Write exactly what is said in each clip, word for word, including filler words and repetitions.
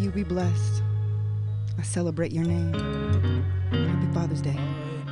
you be blessed. I celebrate your name. Happy Father's Day.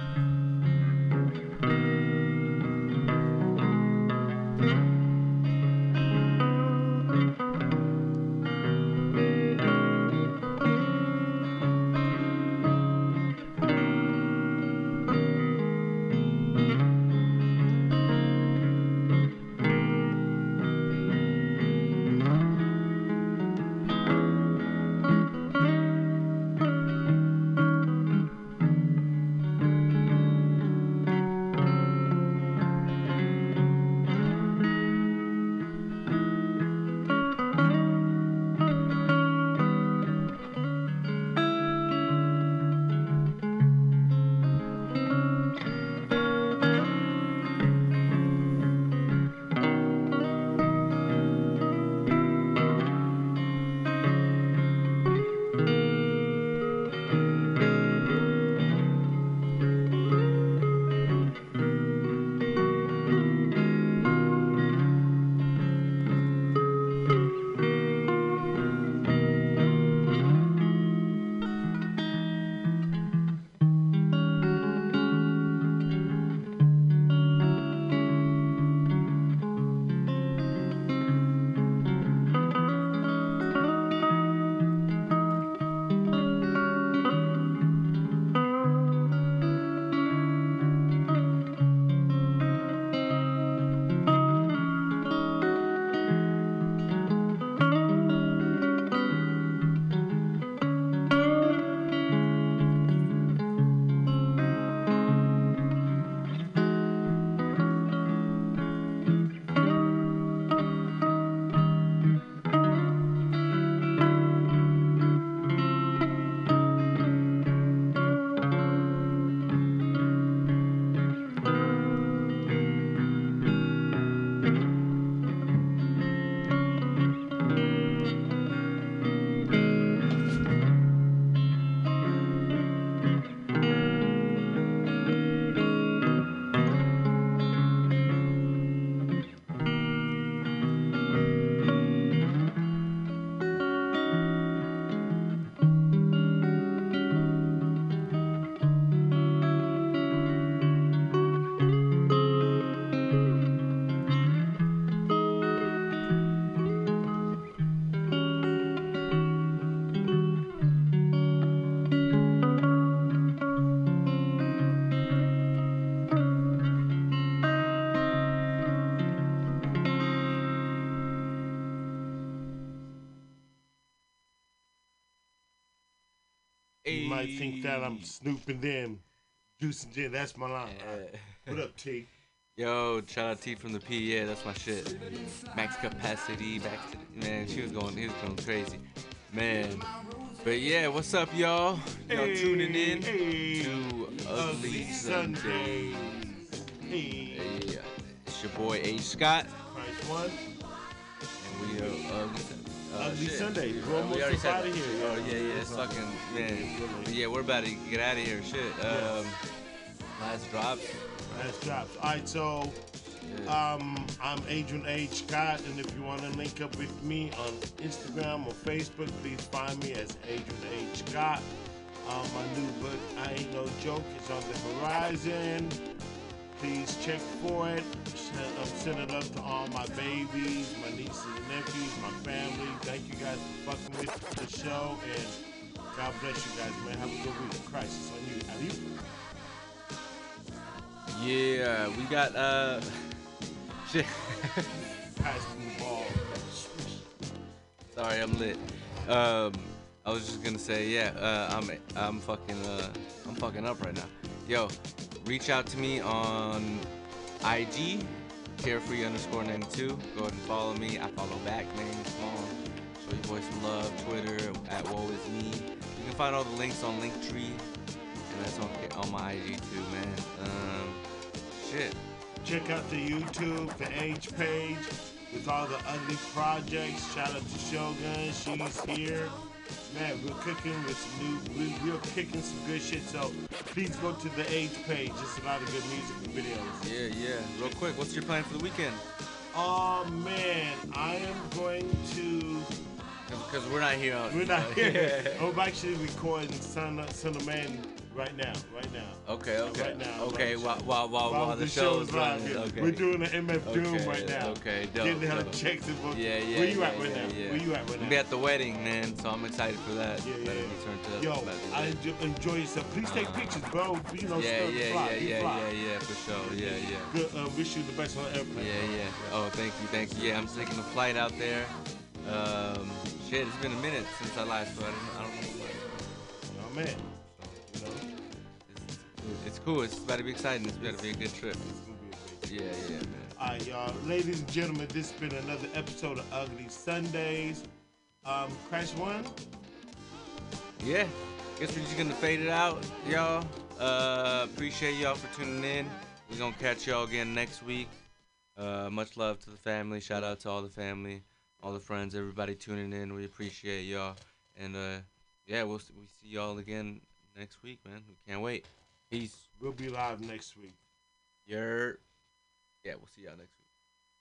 You might think that I'm snooping them, juicing gin. That's my line. Yeah. What up, T? Yo, shout out T from the P. Yeah, that's my shit. Max capacity, back to man. She was going, he was going crazy, man. But yeah, what's up, y'all? Y'all hey, tuning in hey, to Ugly, Ugly Sunday. Sunday. Hey. Hey, it's your boy H. Scott. Price one. And we are Ugly Sunday. Uh, Ugly shit. Sunday. We, we're almost already out of here. Oh yeah, yeah, it's fucking man. But yeah, we're about to get out of here. Shit. Um, last drops. Last drops. All right, so um, I'm Adrian H. Scott, and if you want to link up with me on Instagram or Facebook, please find me as Adrian H. Scott. Um, my new book, I Ain't No Joke, is on the horizon. Please check for it. I'm sending love to all my babies, my nieces and nephews, my family. Thank you guys for fucking with the show, and God bless you guys, man. Have a good week. Crisis on you. Adios. Yeah, we got uh shit. Pass the ball. Sorry, I'm lit. Um, I was just gonna say, yeah, uh, I'm I'm fucking uh I'm fucking up right now. Yo, reach out to me on I G, carefree underscore ninety-two. Go ahead and follow me. I follow back, man. Come on, show your boy some love. Twitter at Woe Is Me. You can find all the links on Linktree, and that's on on my I G too, man. Um, shit. Check out the YouTube, the H page with all the ugly projects. Shout out to Shogun, she's here. Man, we're cooking with some new, we, we're kicking some good shit. So please go to the H page. Just a lot of good music and videos. Yeah, yeah. Real quick, what's your plan for the weekend? Oh man, I am going to Because we're not here. On, We're not you know. here. I'm actually recording Son of, Son of Man right now. Right now. Okay, okay. Right now. Okay, right while, now. while, while, While while the, the show's show's live, running. yeah. Okay. We're doing the M F Doom okay, right now. Okay, dope. Getting her dope. checks and book. Yeah, yeah. Where you yeah, at right yeah, now? Yeah. Where you at right now? Be at the wedding, man. So I'm excited for that. Yeah, yeah. Better be turned up. Yo, Better be I lit. enjoy, enjoy yourself. Please take pictures, bro. You know, Yeah, stuff yeah, fly. yeah, You yeah, fly. yeah, yeah, for sure. Yeah, yeah. Good. Uh, wish you the best on the airplane. Yeah, yeah. Oh, thank you, thank you. Yeah, I'm taking a flight out there. Um, shit, it's been a minute since I last flew. I don't, I don't know. Oh man. You know, It's, it's cool. It's about to be exciting. It's about to be a good trip. it's gonna be a great. Yeah, yeah, man. All right, y'all. Ladies and gentlemen, this has been another episode of Ugly Sundays. Um, Crash One. Yeah. Guess we're just gonna fade it out, y'all. Uh, appreciate y'all for tuning in. We're gonna catch y'all again next week. Uh, much love to the family. Shout out to all the family, all the friends, everybody tuning in. We appreciate y'all. And uh, yeah, we'll we see y'all again next week, man. We can't wait. Peace. We'll be live next week. Yer. Yeah, we'll see y'all next week.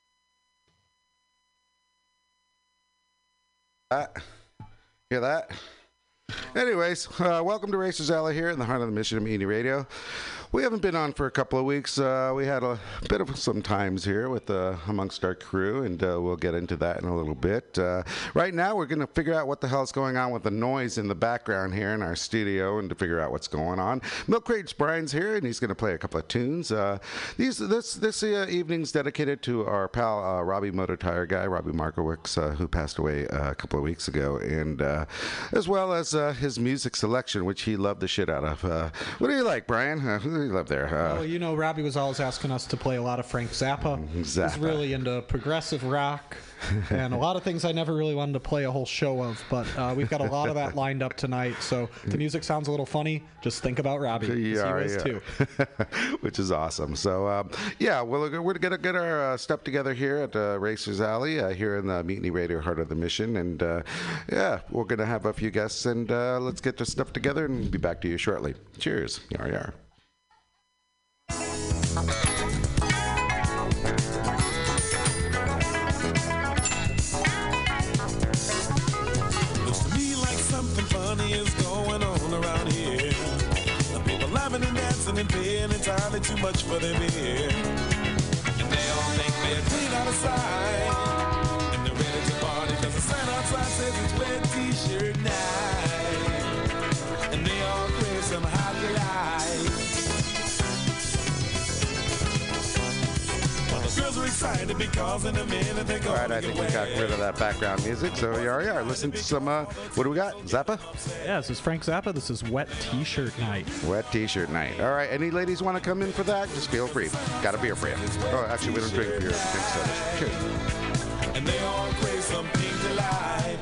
That. Hear that? Anyways, uh, welcome to Racers Alley here in the heart of the Mission of Mutiny Radio. We haven't been on for a couple of weeks. Uh, we had a bit of some times here with uh, amongst our crew, and uh, we'll get into that in a little bit. Uh, right now, we're going to figure out what the hell's going on with the noise in the background here in our studio, and to figure out what's going on. Milk Crates Brian's here, and he's going to play a couple of tunes. Uh, these this this uh, evening's dedicated to our pal uh, Robbie Motor Tire guy, Robbie Markowicz, uh, who passed away uh, a couple of weeks ago, and uh, as well as uh, his music selection, which he loved the shit out of. Uh, what do you like, Brian? Uh, who do you love there? Uh, Well, you know, Robbie was always asking us to play a lot of Frank Zappa. Zappa. He's really into progressive rock and a lot of things I never really wanted to play a whole show of, but uh, we've got a lot of that lined up tonight. So if the music sounds a little funny, just think about Robbie. 'Cause Yeah, he was yeah. too. Which is awesome. So, um, yeah, well, we're going to get our uh, stuff together here at uh, Racers Alley, uh, here in the Mutiny Radio Heart of the Mission. And, uh, yeah, we're going to have a few guests, and uh, let's get this stuff together and be back to you shortly. Cheers. Yar, yar. Looks to me like something funny is going on around here. The people laughing and dancing and paying entirely too much for their beer. And they all think they're clean out of sight. And they're ready to party because the sign outside says it's wet t-shirt night. And they all crave some hot delight. Well, the girls are excited because in a minute they're All going right, I think we got rid of that background music. So, yar, yar. Listen to some, uh, what do we got? Zappa? Yeah, this is Frank Zappa. This is Wet T-Shirt Night. Wet T-shirt night. All right, any ladies want to come in for that? Just feel free. Got a beer for you. Oh, actually, we don't drink beer. We drink sodas. Cheers. and they all crave some pink delight.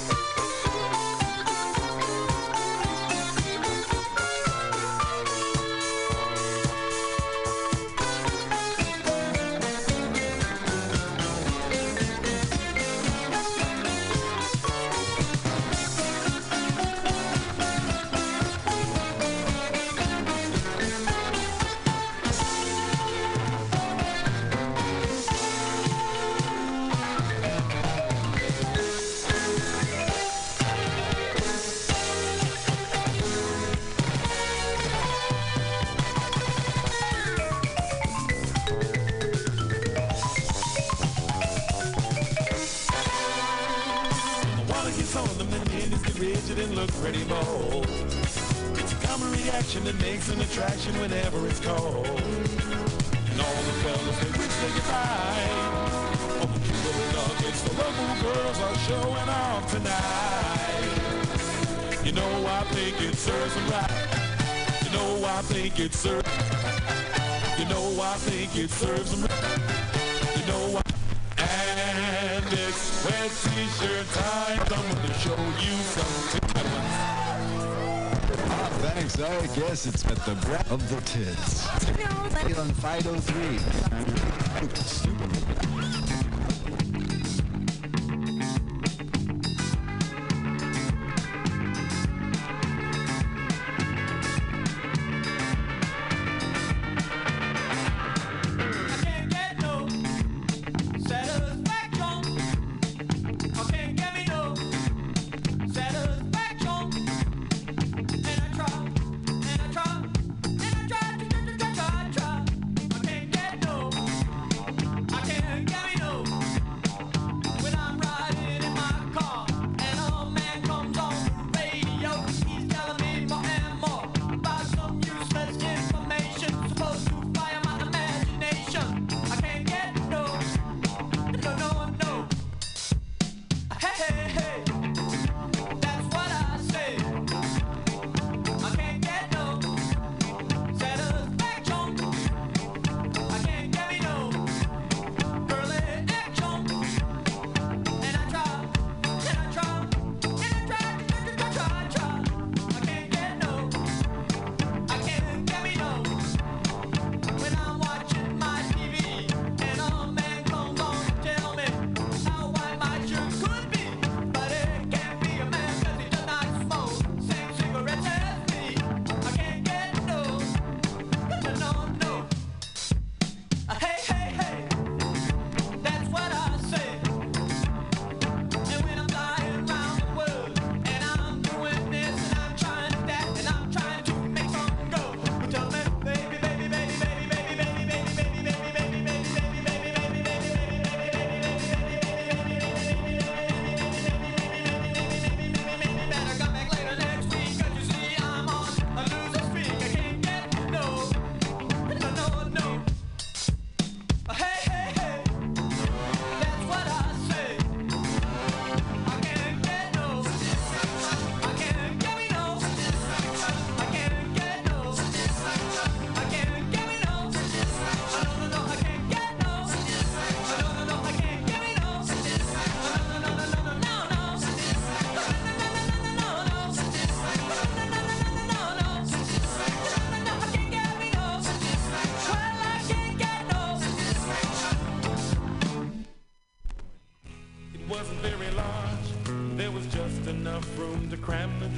The water gets on them and hands get rigid and look pretty bold. It's a common reaction that makes an attraction whenever it's cold. And all the fellas they wish they could find. Oh, the cute little nuggets, the lovable girls are showing off tonight. You know I think it serves them right. You know I think it serves. You know I think it serves them right. You know I. And it's wet t-shirt time. Someone to show you some talent. Ah, thanks. I guess it's at the breath of the tits. On five oh three. I can't get no satisfaction. I can't get me no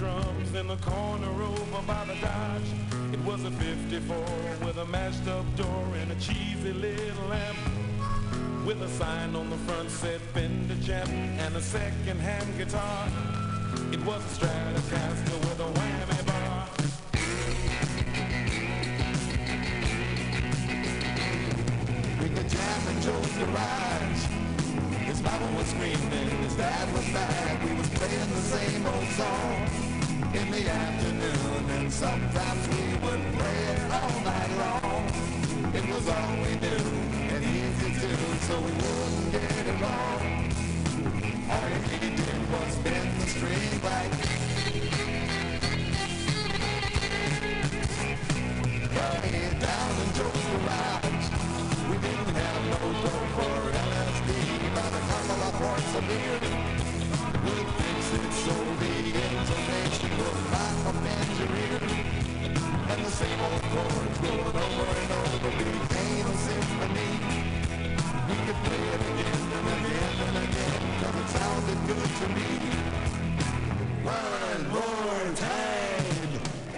drums in the corner over by the Dodge. It was a fifty-four with a mashed up door and a cheesy little lamp, with a sign on the front said Fender Champ and a second-hand guitar. It was a Stratocaster with a whammy bar. We could jam in Joe's garage. His mama was screaming, his dad was mad. We was playing the same old song in the afternoon, and sometimes we would play it all night long. It was all we knew, and easy to do, so we wouldn't get it wrong. All we did was bend the string back. Right down in Joe's garage. We didn't have no dope for L S D, but a couple of quarts of beer would fix it so the intonation would not offend your ear. And the same old chords going over and over became a symphony. We could play it again and again and again, cause it sounded good to me. One more time.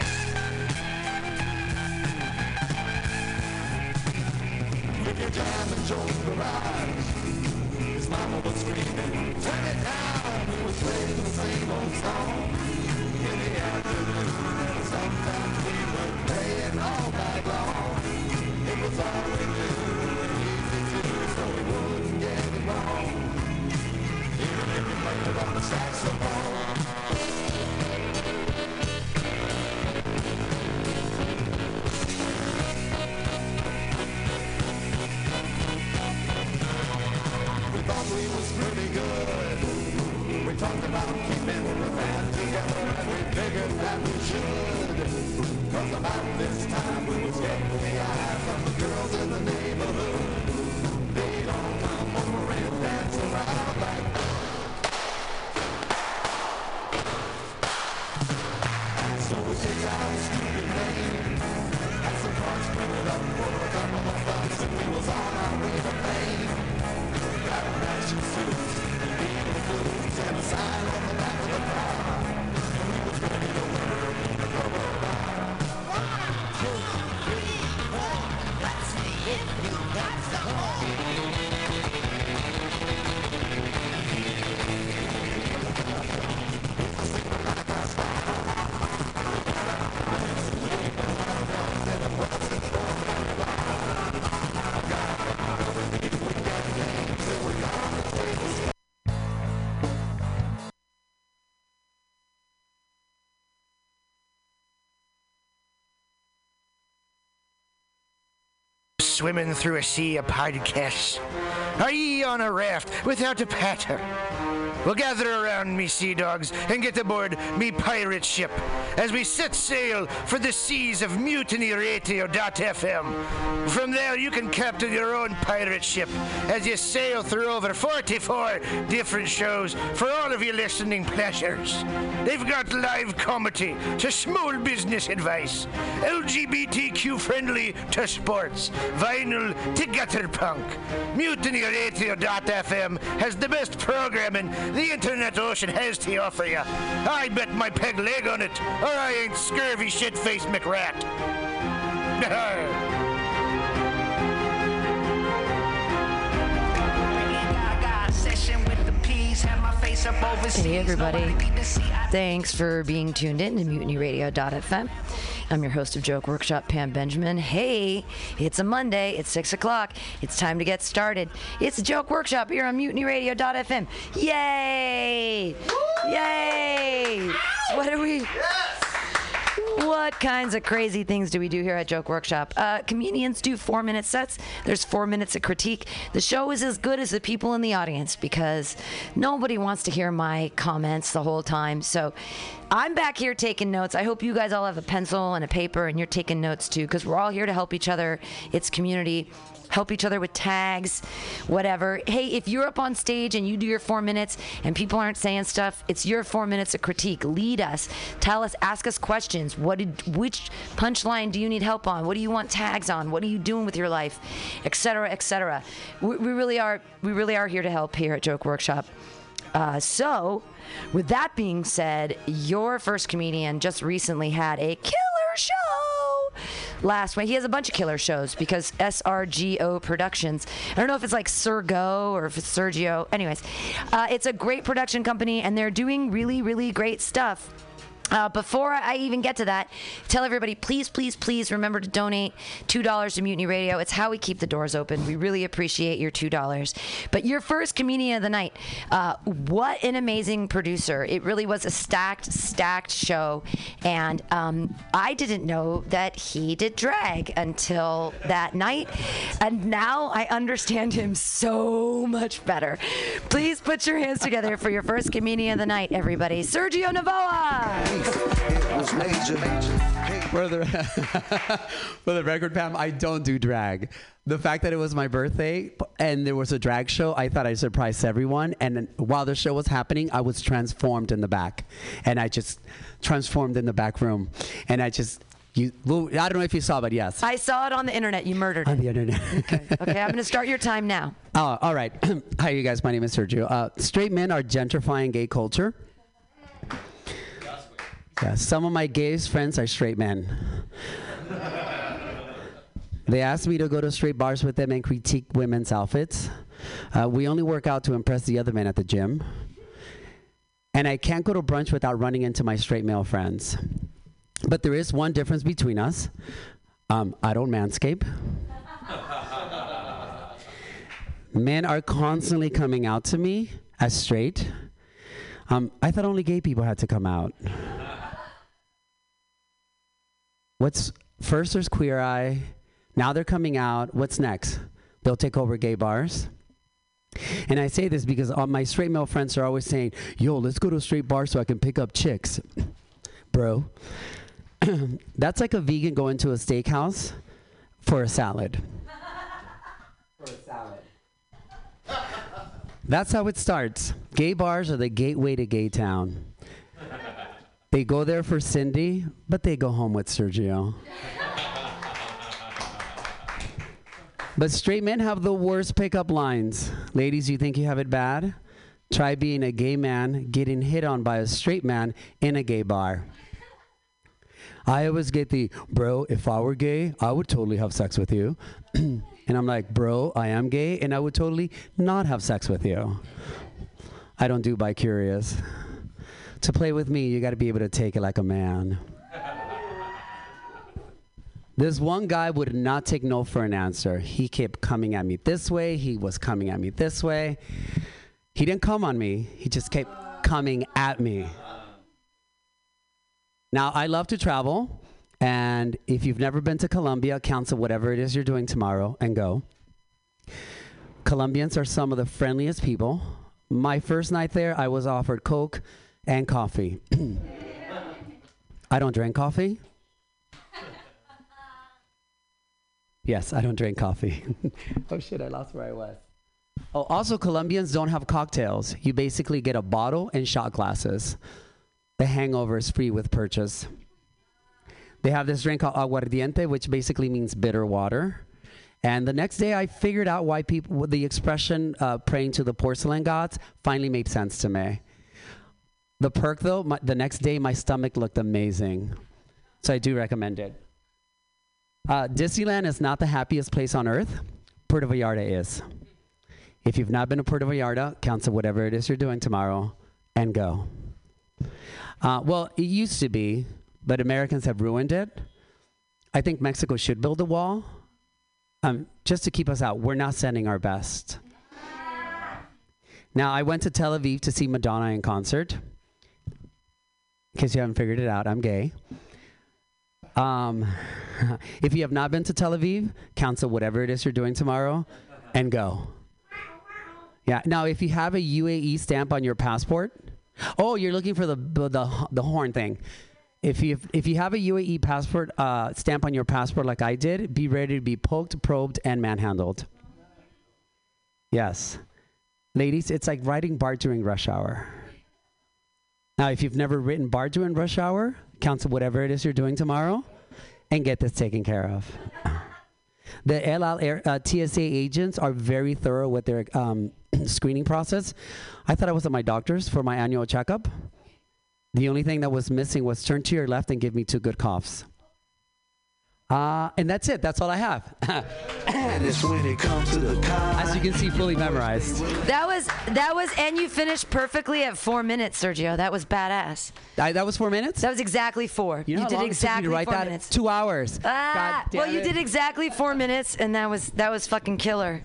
We could jam in Joe's garage. His mama was screaming, turn it down. We was playing the same old song in the afternoon, and sometimes we would play it all night long. It was all we knew and easy to do, so we wouldn't get it wrong. Even if we played it on the saxophone. We thought we was pretty good. We talked about keeping the band together, and we figured that we should. Cause about this time we was getting the eye from the girls in the neighborhood. They don't come over and dance around like so we take our stupid name, had some cards printed up for a couple of bucks, and we was on our way to fame. Got a matching suits, Beatles blues, and a sign on the back of the car, and we was ready to work in the cover bar. One, two, three, four, let's see if you got the horn. Swimming through a sea of podcasts. Are ye on a raft without a paddle? Well, gather around me, sea dogs, and get aboard me pirate ship as we set sail for the seas of Mutiny Radio dot f m. From there, you can captain your own pirate ship as you sail through over forty-four different shows for all of your listening pleasures. They've got live comedy to small business advice, L G B T Q friendly to sports, vinyl to gutter punk. Mutiny Radio dot f m has the best programming the internet ocean has to offer you. I bet my peg leg on it, or I ain't scurvy shit-faced McRat. Hey everybody, thanks for being tuned in to Mutiny Radio dot f m. I'm your host of Joke Workshop, Pam Benjamin. Hey, it's a Monday, it's six o'clock, it's time to get started. It's Joke Workshop here on Mutiny Radio dot f m. Yay! Yay! What are we... Yes! What kinds of crazy things do we do here at Joke Workshop? Uh, comedians do four-minute sets. There's four minutes of critique. The show is as good as the people in the audience because nobody wants to hear my comments the whole time. So I'm back here taking notes. I hope you guys all have a pencil and a paper and you're taking notes too, because we're all here to help each other. It's community. Help each other with tags, whatever. Hey, if you're up on stage and you do your four minutes and people aren't saying stuff, it's your four minutes of critique. Lead us. Tell us, ask us questions. What did, which punchline do you need help on? What do you want tags on? What are you doing with your life? Et cetera, et cetera. We, we really are, we really are here to help here at Joke Workshop. Uh, so, with that being said, your first comedian just recently had a killer show last week. He has a bunch of killer shows because S R G O Productions. I don't know if it's like Sergo or if it's Sergio. Anyways, uh, it's a great production company, and they're doing really, really great stuff. Uh, before I even get to that, tell everybody, please, please, please remember to donate two dollars to Mutiny Radio. It's how we keep the doors open. We really appreciate your two dollars. But your first comedian of the night, uh, what an amazing producer. It really was a stacked, stacked show. And um, I didn't know that he did drag until that night. And now I understand him so much better. Please put your hands together for your first comedian of the night, everybody. Sergio Navoa! It was major. For the, for the record, Pam, I don't do drag. The fact that it was my birthday and there was a drag show, I thought I'd surprise everyone. And while the show was happening, I was transformed in the back. And I just transformed in the back room. And I just... You, well, I don't know if you saw, but yes. I saw it on the internet. You murdered it. On the internet. Okay, okay I'm going to start your time now. Oh, all right. Hi, you guys. My name is Sergio. Uh, straight men are gentrifying gay culture. Yeah, some of my gayest friends are straight men. They asked me to go to straight bars with them and critique women's outfits. Uh, we only work out to impress the other men at the gym. And I can't go to brunch without running into my straight male friends. But there is one difference between us. Um, I don't manscape. Men are constantly coming out to me as straight. Um, I thought only gay people had to come out. What's first? There's Queer Eye. Now they're coming out. What's next? They'll take over gay bars. And I say this because all my straight male friends are always saying, "Yo, let's go to a straight bar so I can pick up chicks." Bro, that's like a vegan going to a steakhouse for a salad. For a salad. That's how it starts. Gay bars are the gateway to gay town. They go there for Cindy, but they go home with Sergio. But straight men have the worst pickup lines. Ladies, you think you have it bad? Try being a gay man getting hit on by a straight man in a gay bar. I always get the, bro, if I were gay, I would totally have sex with you. And I'm like, bro, I am gay, and I would totally not have sex with you. I don't do bi-curious. To play with me, you got to be able to take it like a man. This one guy would not take no for an answer. He kept coming at me this way. He was coming at me this way. He didn't come on me. He just kept coming at me. Now, I love to travel. And if you've never been to Colombia, cancel whatever it is you're doing tomorrow and go. Colombians are some of the friendliest people. My first night there, I was offered Coke and coffee. I don't drink coffee. Yes, I don't drink coffee. Oh shit, I lost where I was. Oh, also Colombians don't have cocktails. You basically get a bottle and shot glasses. The hangover is free with purchase. They have this drink called aguardiente, which basically means bitter water. And the next day I figured out why people, the expression uh, praying to the porcelain gods finally made sense to me. The perk, though, my, the next day, my stomach looked amazing. So I do recommend it. Uh, Disneyland is not the happiest place on earth. Puerto Vallarta is. If you've not been to Puerto Vallarta, cancel whatever it is you're doing tomorrow and go. Uh, well, it used to be, but Americans have ruined it. I think Mexico should build a wall um, just to keep us out. We're not sending our best. Now, I went to Tel Aviv to see Madonna in concert. In case you haven't figured it out, I'm gay. Um, if you have not been to Tel Aviv, cancel whatever it is you're doing tomorrow and go. Yeah. Now, if you have a U A E stamp on your passport, oh, you're looking for the the the horn thing. If you if you have a U A E passport uh, stamp on your passport, like I did, be ready to be poked, probed, and manhandled. Yes, ladies, it's like riding BART during rush hour. Now, if you've never ridden BART during rush hour, cancel whatever it is you're doing tomorrow and get this taken care of. The El Al Air, uh, T S A agents are very thorough with their um, screening process. I thought I was at my doctor's for my annual checkup. The only thing that was missing was turn to your left and give me two good coughs. Uh, and that's it. That's all I have. As you can see, fully memorized. That was that was, and you finished perfectly at four minutes, Sergio. That was badass. I, that was four minutes. That was exactly four. You know how did long it took me exactly to write four that? minutes. Two hours. Ah, God damn well, you it. did exactly four minutes, and that was that was fucking killer.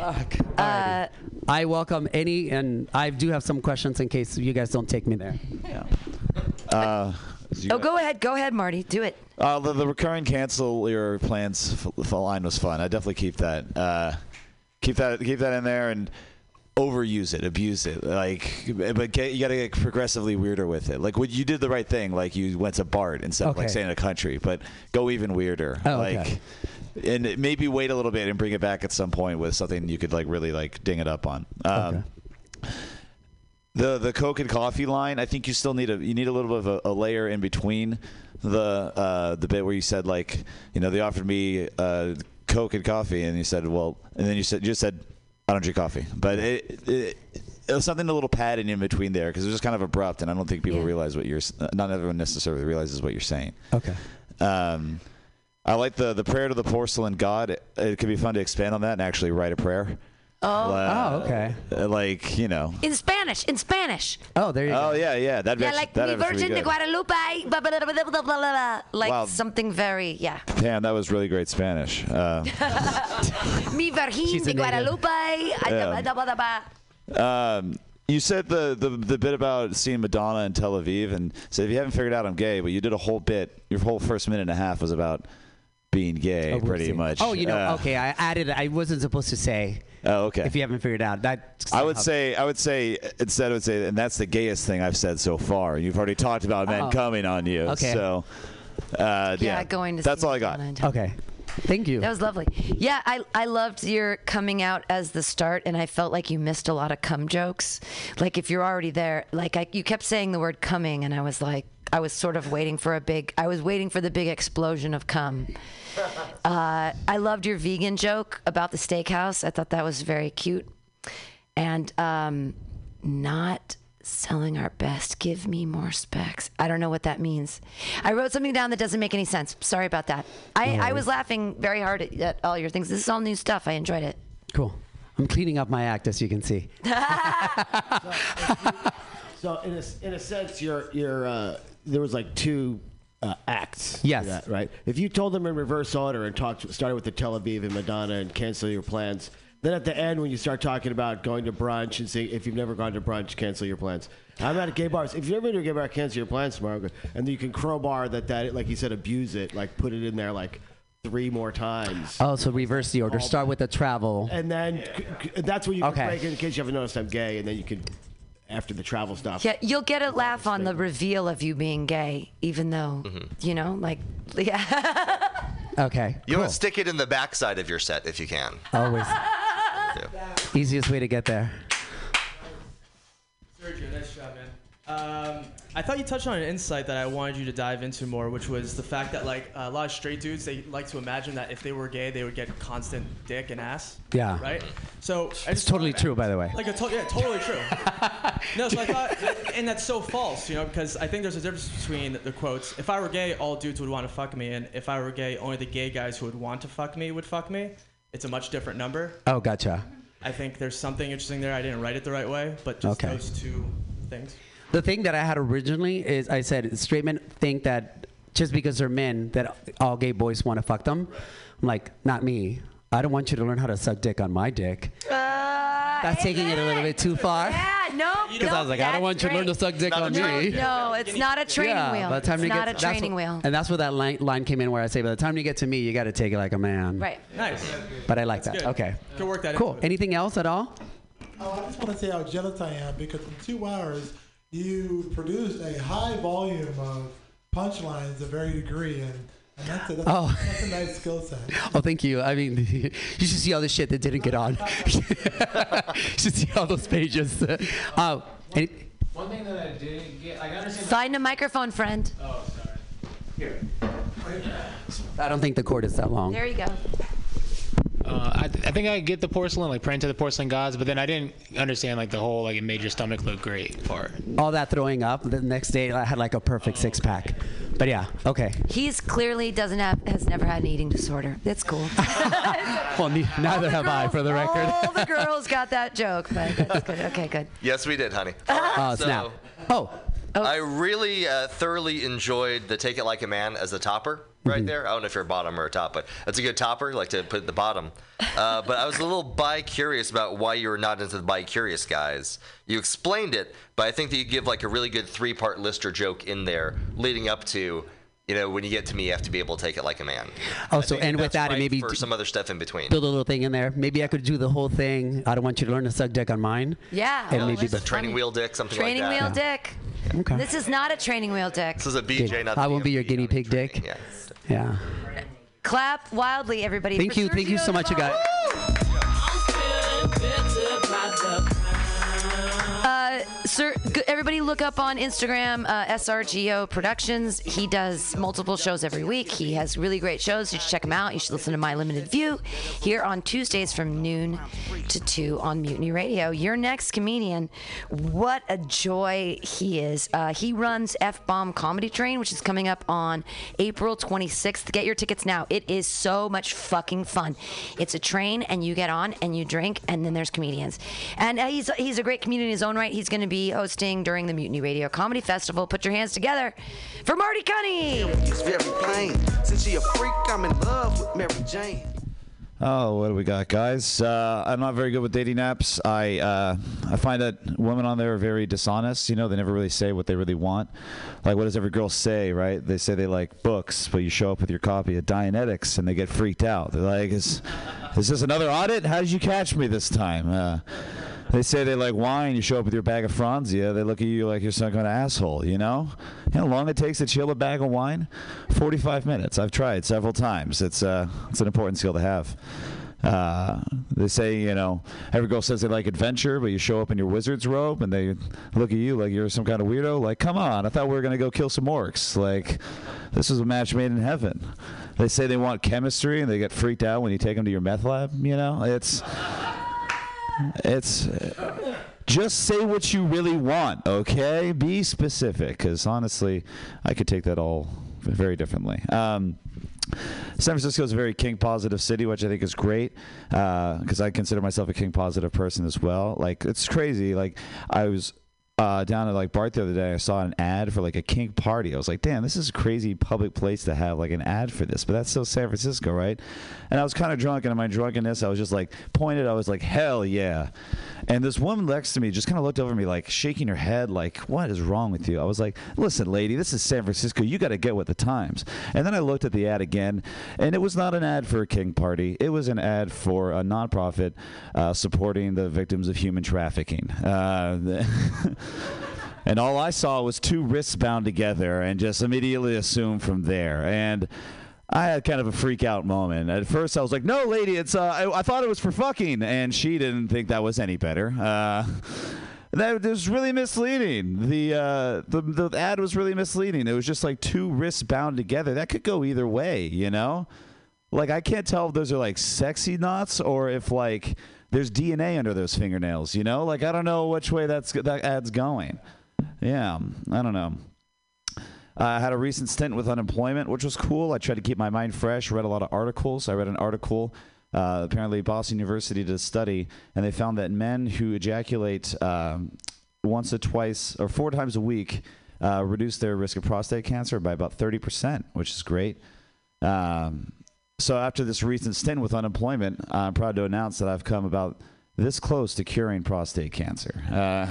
Uh, I welcome any, and I do have some questions in case you guys don't take me there. Yeah. Uh, oh, go ahead, go ahead, Marty. Do it. Uh, the, the recurring cancel your plans f- f- line was fun. I definitely keep that. Uh, keep that. Keep that in there and overuse it, abuse it. Like, but get, you got to get progressively weirder with it. Like, when you did the right thing. Like, you went to BART instead of like Okay. staying in a country, but go even weirder. Oh, like, okay. and maybe wait a little bit and bring it back at some point with something you could like really like ding it up on. Um, Okay. The the Coke and coffee line, I think you still need a you need a little bit of a, a layer in between the uh, the bit where you said like, you know, they offered me uh, Coke and coffee, and you said, well, and then you said you just said I don't drink coffee, but it, it, it was something a little padding in between there because it was just kind of abrupt, and I don't think people realize what you're not everyone necessarily realizes what you're saying. Okay. Um, I like the the prayer to the porcelain god. It, it could be fun to expand on that and actually write a prayer. Oh. Uh, Oh, okay. Like, you know. In Spanish, in Spanish. Oh, there you Oh, go. yeah, yeah. That'd Yeah, actually, like that'd mi actually Virgin be de good. Guadalupe, blah, blah, blah, blah, blah, blah, blah, like Wow. something very, yeah. Pam, that was really great Spanish. Uh, Mi Virgin She's de a native. Guadalupe. Yeah. blah, blah, blah, blah. um, you said the, the the bit about seeing Madonna in Tel Aviv, and said if you haven't figured out I'm gay, but you did a whole bit. Your whole first minute and a half was about being gay, Oh, pretty whoopsie. much. Oh, you know, Uh, okay. I added. I wasn't supposed to say. Oh, okay. If you haven't figured out that. I would say, I would say, instead I would say, and that's the gayest thing I've said so far. You've already talked about men Oh. coming on you. Okay. So, uh, yeah, Yeah, going to that's see all I got. Madonna in Tel- Okay. Thank you. That was lovely. Yeah, I, I loved your coming out as the start, and I felt like you missed a lot of cum jokes. Like, if you're already there, like, I, you kept saying the word coming, and I was like, I was sort of waiting for a big, I was waiting for the big explosion of cum. Uh, I loved your vegan joke about the steakhouse. I thought that was very cute. And um, not selling our best, give me more specs. I don't know what that means. I wrote something down that doesn't make any sense. Sorry about that. I, I was laughing very hard at, at all your things. This is all new stuff. I enjoyed it. Cool. I'm cleaning up my act, as you can see. So in a, in a sense, you're you're uh, there was like two uh, acts. to Yes. that, right. If you told them in reverse order and talked, started with the Tel Aviv and Madonna and cancel your plans, then at the end when you start talking about going to brunch and saying if you've never gone to brunch, cancel your plans. I'm at gay bars. If you've never been to a gay bar, cancel your plans tomorrow. And then you can crowbar that that like you said, abuse it, like put it in there like three more times. Oh, so reverse the order. Start with the travel. And then c- c- that's when you can Okay. break it in case you haven't noticed I'm gay, and then you can, after the travel stuff. Yeah, you'll get a laugh on the reveal of you being gay, even though, you know, like, yeah. Okay. You cool. want to stick it in the backside of your set if you can. Always. Easiest way to get there. Sergio, nice job, man. Um, I thought you touched on an insight that I wanted you to dive into more, which was the fact that like a lot of straight dudes, they like to imagine that if they were gay, they would get constant dick and ass. Yeah. Right. So I It's just totally true, by the way. Like a to- yeah, totally true. No, so I thought, and that's so false, you know, because I think there's a difference between the quotes. If I were gay, all dudes would want to fuck me, and if I were gay, only the gay guys who would want to fuck me would fuck me. It's a much different number. Oh, gotcha. I think there's something interesting there. I didn't write it the right way, but just Okay. those two things. The thing that I had originally is I said straight men think that just because they're men that all gay boys want to fuck them. I'm like, not me. I don't want you to learn how to suck dick on my dick. That's taking it a little bit too far. Yeah, no. Because I was like, I don't want you to learn to suck dick on me. No, it's not a training Yeah, wheel. by the time It's you not get, a that's training what- wheel. And that's where that line, line came in where I say, by the time you get to me, you got to take it like a man. Right. Nice. But I like That's that. good. Okay. Could work that Cool. into it. Anything else at all? Oh, I just want to say how jealous I am because in two hours you produced a high volume of punchlines of varying degree, and, and that's, a, that's, Oh. that's a nice skill set. Oh, thank you. I mean, you should see all the shit that didn't get on. You should see all those pages. Uh, any, One thing that I didn't get, like, I understand. Find a microphone, friend. Oh, sorry. Here. I don't think the cord is that long. There you go. Uh, I, th- I think I get the porcelain, like praying to the porcelain gods, but then I didn't understand like the whole like it made your stomach look great part. All that throwing up. The next day I had like a perfect six pack. But yeah, okay. He's clearly doesn't have has never had an eating disorder. That's cool. Well, ne- neither have I, for the record. All the girls got that joke, but that's good. Okay, good. Yes, we did, honey. Oh, So, snap. Oh. I really uh, thoroughly enjoyed the Take It Like a Man as a topper right there. I don't know if you're a bottom or a top, but that's a good topper, like to put at the bottom. Uh, but I was a little bi-curious about why you were not into the bi-curious guys. You explained it, but I think that you give like a really good three-part Lister joke in there leading up to, you know, when you get to me, you have to be able to take it like a man. Oh, so and with that, right and maybe for some other stuff in between. build a little thing in there. Maybe I could do the whole thing. I don't want you to learn to suck dick on mine. Yeah. And oh, maybe this the is Training funny. wheel dick, something Training like wheel that. dick. Okay. This is not a training wheel dick. This is a B J, Good. not I the won't be your guinea pig dick. Yeah. Yeah. Clap wildly, everybody. Thank for you. Thank you Sergio so much, you guys. Uh, sir, g- everybody look up on Instagram, uh, S R G O Productions. He does multiple shows every week. He has really great shows. You should check him out. You should listen to My Limited View here on Tuesdays from noon to two on Mutiny Radio. Your next comedian, what a joy he is. Uh, he runs F-Bomb Comedy Train, which is coming up on April twenty-sixth. Get your tickets now. It is so much fucking fun. It's a train, and you get on, and you drink, and then there's comedians. And uh, he's, he's a great comedian in his own right. He's going to be hosting during the Mutiny Radio Comedy Festival. Put your hands together for Marty Cunny. It's very plain. Since she a freak, I'm in love with Mary Jane. Oh, what do we got, guys? Uh, I'm not very good with dating apps. I uh, I find that women on there are very dishonest. You know, they never really say what they really want. Like, what does every girl say, right? They say they like books, but you show up with your copy of Dianetics, and they get freaked out. They're like, is, is this another audit? How did you catch me this time? Uh, They say they like wine. You show up with your bag of Franzia. They look at you like you're some kind of asshole, you know? You know how long it takes to chill a bag of wine? forty-five minutes. I've tried several times. It's uh, it's an important skill to have. Uh, they say, you know, every girl says they like adventure, but you show up in your wizard's robe and they look at you like you're some kind of weirdo. Like, come on, I thought we were going to go kill some orcs. Like, this is a match made in heaven. They say they want chemistry and they get freaked out when you take them to your meth lab, you know? It's... It's uh, just say what you really want, okay? Be specific, because honestly, I could take that all very differently. Um, San Francisco is a very king positive city, which I think is great, because uh, I consider myself a king positive person as well. Like, it's crazy. Like, I was uh, down at like Bart the other day. I saw an ad for like a kink party. I was like, damn, this is a crazy public place to have like an ad for this. But that's so San Francisco, right? And I was kind of drunk, and in my drunkenness, I was just like pointed. I was like, hell yeah. And this woman next to me just kind of looked over me like shaking her head like, what is wrong with you? I was like, listen, lady, this is San Francisco. You got to get with the times. And then I looked at the ad again, and it was not an ad for a king party. It was an ad for a nonprofit uh, supporting the victims of human trafficking. Uh, and all I saw was two wrists bound together and just immediately assumed from there. And I had kind of a freak out moment. At first, I was like, no, lady, it's uh, I, I thought it was for fucking. And she didn't think that was any better. Uh, that was really misleading. The, uh, the, the ad was really misleading. It was just like two wrists bound together. That could go either way, you know? Like, I can't tell if those are like sexy knots or if like there's D N A under those fingernails, you know? Like, I don't know which way that's that ad's going. Yeah, I don't know. I had a recent stint with unemployment, which was cool. I tried to keep my mind fresh, read a lot of articles. I read an article, uh, apparently Boston University did a study, and they found that men who ejaculate um, once or twice or four times a week uh, reduce their risk of prostate cancer by about thirty percent, which is great. Um, so after this recent stint with unemployment, I'm proud to announce that I've come about this close to curing prostate cancer. Uh,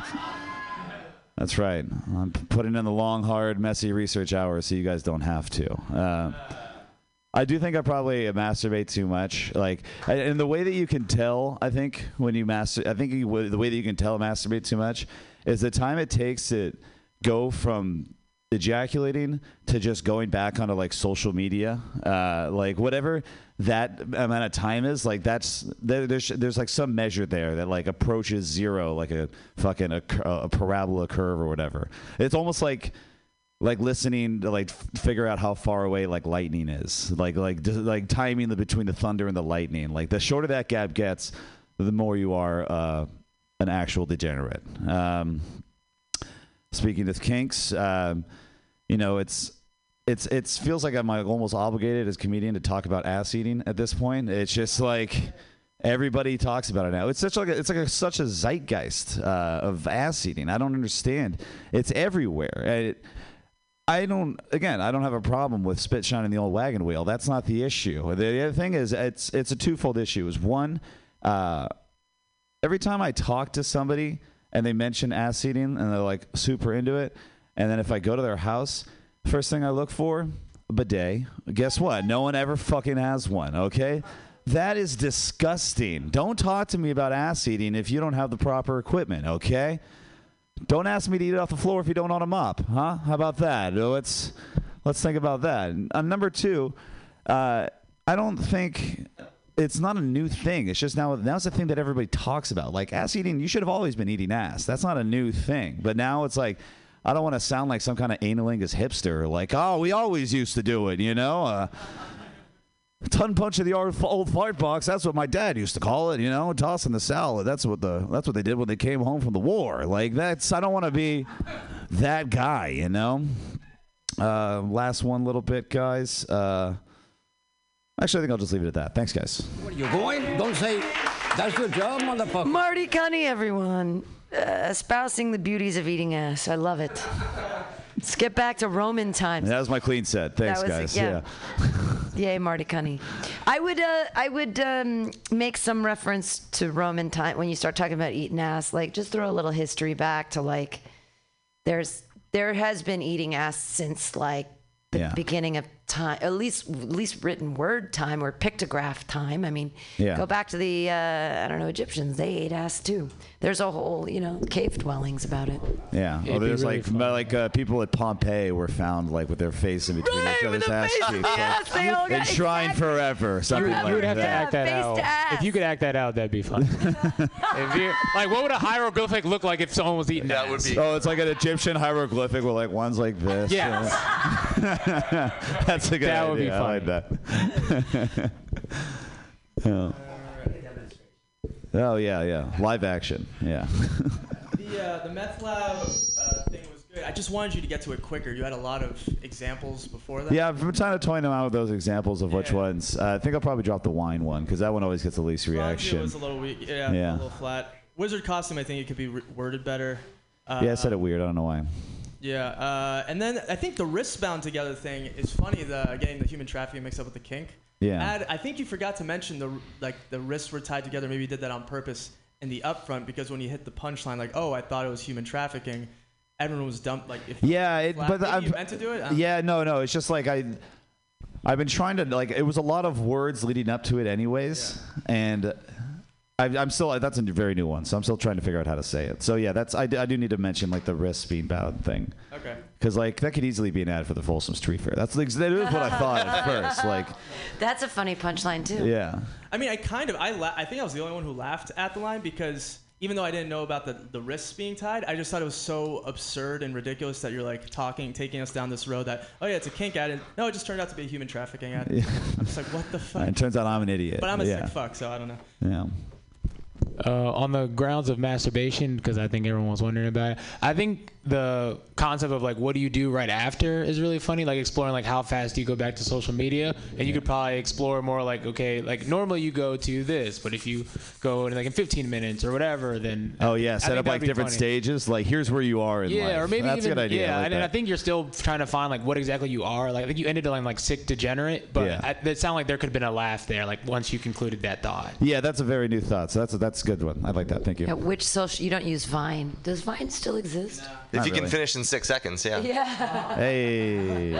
That's right. I'm putting in the long, hard, messy research hours so you guys don't have to. Uh, I do think I probably masturbate too much. Like, I, and the way that you can tell, I think, when you master, I think you, the way that you can tell I masturbate too much is the time it takes to go from ejaculating to just going back onto like social media, uh, like whatever that amount of time is, like that's there, there's there's like some measure there that like approaches zero, like a fucking a, a parabola curve or whatever. It's almost like like listening to like f- figure out how far away like lightning is, like like just, like timing the between the thunder and the lightning. Like the shorter that gap gets, the more you are uh, an actual degenerate. Um, speaking of kinks, um, you know, it's it's it's feels like I'm like almost obligated as a comedian to talk about ass eating at this point. It's just like everybody talks about it now. It's such like a, it's like a, such a zeitgeist uh, of ass eating. I don't understand. It's everywhere. It, I don't. Again, I don't have a problem with spit shining the old wagon wheel. That's not the issue. The other thing is, it's it's a twofold issue. Is one, uh, every time I talk to somebody and they mention ass eating and they're like super into it, and then if I go to their house, first thing I look for, a bidet. Guess what? No one ever fucking has one. Okay. That is disgusting. Don't talk to me about ass eating if you don't have the proper equipment, okay? Don't ask me to eat it off the floor if you don't own a mop, huh? How about that? Let's let's think about that. Uh, number two, uh, I don't think it's not a new thing. It's just now now it's a thing that everybody talks about. Like ass eating, you should have always been eating ass. That's not a new thing. But now it's like, I don't want to sound like some kind of analingus hipster. Like, oh, we always used to do it, you know? Uh, Ton punch of the old, old fart box. That's what my dad used to call it. You know, tossing the salad. That's what the that's what they did when they came home from the war. Like that's. I don't want to be that guy. You know. Uh, last one little bit, guys. Uh, actually, I think I'll just leave it at that. Thanks, guys. What are you going? Don't say that's your job, motherfucker. Marty Cunny, everyone, uh, espousing the beauties of eating ass. I love it. Let's get back to Roman times. That was my clean set. Thanks, was, guys. yeah. Yeah. Yay, Marty Cunny. I would uh, I would um, make some reference to Roman time when you start talking about eating ass. Like, just throw a little history back to like, there's there has been eating ass since like the yeah. beginning of time, at least at least written word time or pictograph time. I mean, yeah. go back to the uh, I don't know Egyptians. They ate ass too. There's a whole you know cave dwellings about it. Yeah. Well, there's really like fun. like uh, people at Pompeii were found like with their face in between right, each other's ass cheeks. Yes, they all got enshrined exactly. forever. Something you, like you would have that. to act that Face out. to ass. If you could act that out, that'd be fun. if you like, what would a hieroglyphic look like if someone was eating that? Ass? Would be. Oh, it's like an Egyptian hieroglyphic where like one's like this. Yeah. That's a good that idea. Would be I like that. oh. oh yeah, yeah. Live action. Yeah. The uh, the meth lab uh, thing was good. I just wanted you to get to it quicker. You had a lot of examples before that. Yeah, I've been trying to toy them out with those examples of which Yeah. ones. Uh, I think I'll probably drop the wine one because that one always gets the least reaction. It was a little weak. Yeah, Yeah. a little flat. Wizard costume, I think it could be re- worded better. Uh, yeah, I said it weird. I don't know why. Yeah, uh, and then I think the wrist bound together thing is funny. The getting the human trafficking mixed up with the kink. Yeah. Add, I think you forgot to mention the like the wrists were tied together. Maybe you did that on purpose in the upfront because when you hit the punchline, like, oh, I thought it was human trafficking. Everyone was dumped. Like, if Yeah, it, flat, but maybe I've, you meant to do it. I don't yeah, no, no. It's just like I, I've been trying to like. It was a lot of words leading up to it, anyways, and I, I'm still. That's a very new one, so I'm still trying to figure out how to say it. So yeah, that's. I, I do need to mention like the wrist being bound thing. Okay. Because like that could easily be an ad for the Folsom Street Fair. That's like, that is what I thought at first. Like, That's a funny punchline too. yeah. I mean, I kind of, I, la- I think I was the only one who laughed at the line because even though I didn't know about the, the wrists being tied, I just thought it was so absurd and ridiculous that you're like talking, taking us down this road that, oh yeah, it's a kink ad. And no, it just turned out to be a human trafficking ad. Yeah. I'm just like, what the fuck? And it turns out I'm an idiot. But I'm a yeah. sick fuck, so I don't know. Yeah. Uh, on the grounds of masturbation, because I think everyone was wondering about it. I think the concept of like what do you do right after is really funny. Like exploring like how fast do you go back to social media, and you could probably explore more like okay, like normally you go to this, but if you go in like in fifteen minutes or whatever, then Oh yeah, I set think up like that'd be different funny. stages. Like here's where you are in Yeah, life. or maybe That's even a good idea. yeah, I like and, and I that. think you're still trying to find like what exactly you are. Like I think you ended on like sick degenerate, but Yeah. I, it sounded like there could have been a laugh there. Like once you concluded that thought. Yeah, that's a very new thought. So that's a, that's a good one. I like that. Thank you. Yeah, which social? You don't use Vine. Does Vine still exist? If Not you can really. finish in six seconds, yeah. Yeah. Hey.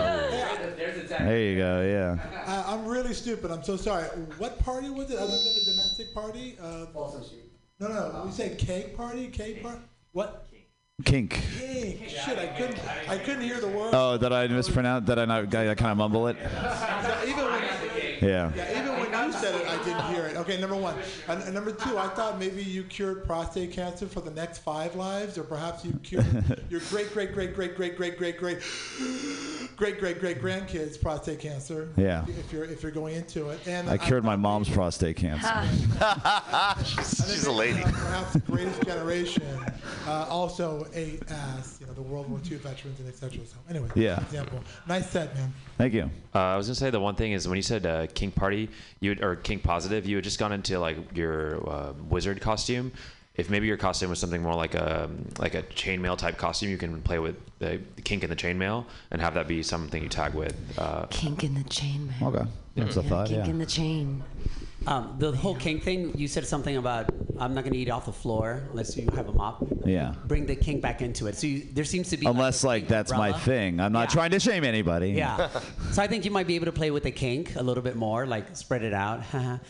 There you go. Yeah. I, I'm really stupid. I'm so sorry. What party was it other than a domestic party? Uh, no, no. We said cake party. Cake party. What? Kink. Cake. Shit, I couldn't. I couldn't hear the word. Oh, did I mispronounce? Did I not? I kind of mumble it. So even when, Yeah. yeah, even when you said it, I didn't hear it. Okay, number one. And, and number two, I thought maybe you cured prostate cancer for the next five lives, or perhaps you cured your great, great, great, great, great, great, great, great, great, great, great grandkids prostate cancer. Yeah. If you're if you're going into it. And I cured my mom's prostate cancer. She's a lady. Uh, perhaps the greatest generation uh, also ate ass. You know, the World War Two veterans and et cetera. So anyway, Yeah. example. Nice set, man. Thank you. Uh, I was gonna say the one thing is when you said uh, kink party, you had, or kink positive, you had just gone into like your uh, wizard costume. If maybe your costume was something more like a like a chainmail type costume, you can play with the, the kink in the chainmail and have that be something you tag with. Uh, Kink in the chainmail. Okay, that's a thought. Kink Yeah. in the chain. Um, the whole kink thing, you said something about I'm not going to eat off the floor unless you have a mop. Yeah. Bring the kink back into it. So you, there seems to be Unless like, a like that's my umbrella. thing. I'm not trying to shame anybody. Yeah. So I think you might be able to play with the kink a little bit more, like spread it out.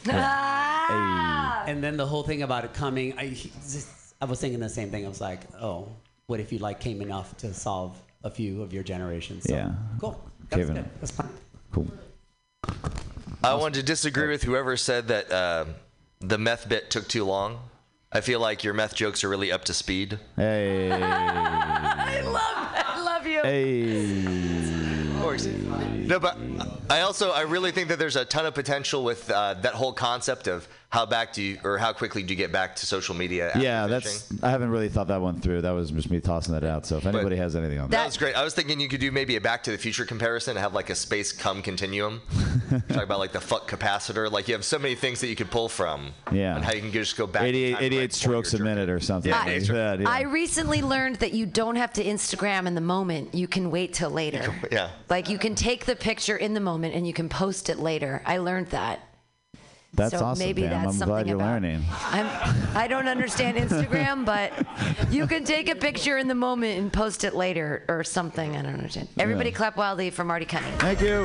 Ah! And then the whole thing about it coming, I, I was thinking the same thing. I was like, oh, what if you like came enough to solve a few of your generations? So, Yeah. Cool. That's Kevin. good. That's fine. Cool. I wanted to disagree with whoever said that uh, the meth bit took too long. I feel like your meth jokes are really up to speed. Hey. I love I love you. Hey. Or- No, but I also I really think that there's a ton of potential with uh, that whole concept of how back do you or how quickly do you get back to social media? After Yeah, fishing. that's. I haven't really thought that one through. That was just me tossing that out. So if anybody has anything on That that, was great. I was thinking you could do maybe a Back to the Future comparison and have like a space cum continuum. Talk about like the fuck capacitor. Like you have so many things that you could pull from. Yeah. And how you can just go back. in eighty-eight, time, eighty-eight like, strokes a minute or something Yeah, like eighty-eight that. Yeah. I recently learned that you don't have to Instagram in the moment. You can wait till later. Yeah. Like you can take the picture in the moment and you can post it later. I learned that. That's so awesome, maybe Pam. that's I'm something glad you're about, learning. I'm, I don't understand Instagram, but you can take a picture in the moment and post it later or something. I don't understand. Everybody Yeah. clap wildly for Marty Cunningham. Thank you.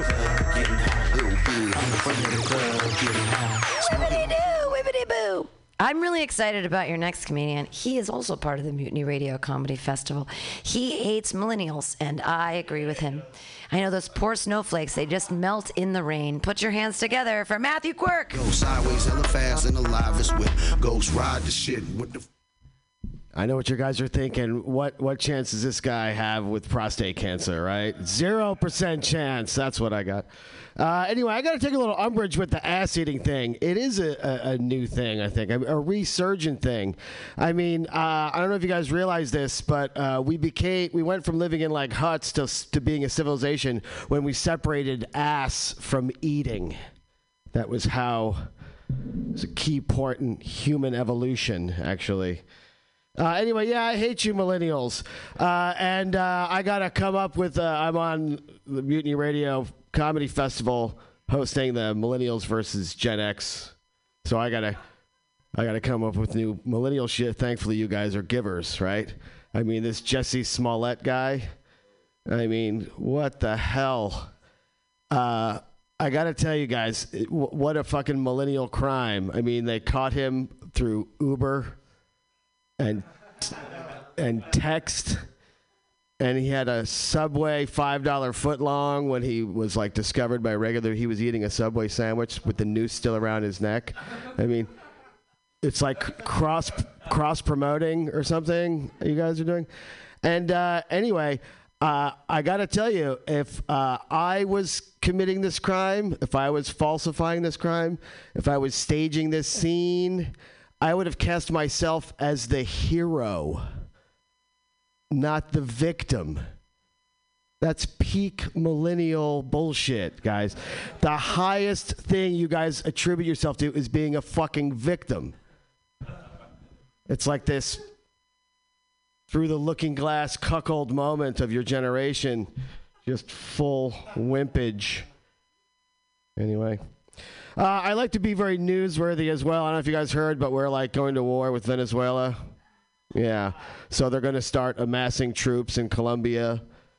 Whippity-doo, whippity-boo. I'm really excited about your next comedian. He is also part of the Mutiny Radio Comedy Festival. He hates millennials, and I agree with him. I know those poor snowflakes, they just melt in the rain. Put your hands together for Matthew Quirk. Go sideways, hella fast, and alive is with Ghost Ride the shit with the. I know what you guys are thinking. What what chance does this guy have with prostate cancer, right? Zero percent chance. That's what I got. Uh, anyway, I got to take a little umbrage with the ass eating thing. It is a, a, a new thing, I think, a, a resurgent thing. I mean, uh, I don't know if you guys realize this, but uh, we became we went from living in like huts to to being a civilization when we separated ass from eating. That was how. It was a key point in human evolution, actually. Uh, anyway, yeah, I hate you millennials. Uh, and uh, I got to come up with, uh, I'm on the Mutiny Radio Comedy Festival hosting the Millennials versus Gen X. So I got to I got to come up with new millennial shit. Thankfully, you guys are givers, right? I mean, this Jesse Smollett guy, I mean, what the hell? Uh, I got to tell you guys, it, w- what a fucking millennial crime. I mean, they caught him through Uber and and text, and he had a Subway five dollar foot long when he was like discovered by a regular. He was eating a Subway sandwich with the noose still around his neck. I mean, it's like cross cross promoting or something you guys are doing. And uh, anyway, uh, I got to tell you, if uh, I was committing this crime, if I was falsifying this crime, if I was staging this scene, I would have cast myself as the hero, not the victim. That's peak millennial bullshit, guys. The highest thing you guys attribute yourself to is being a fucking victim. It's like this through the looking glass cuckold moment of your generation, just full wimpage. Anyway. Uh, I like to be very newsworthy as well. I don't know if you guys heard, but we're like going to war with Venezuela. Yeah. So they're going to start amassing troops in Colombia.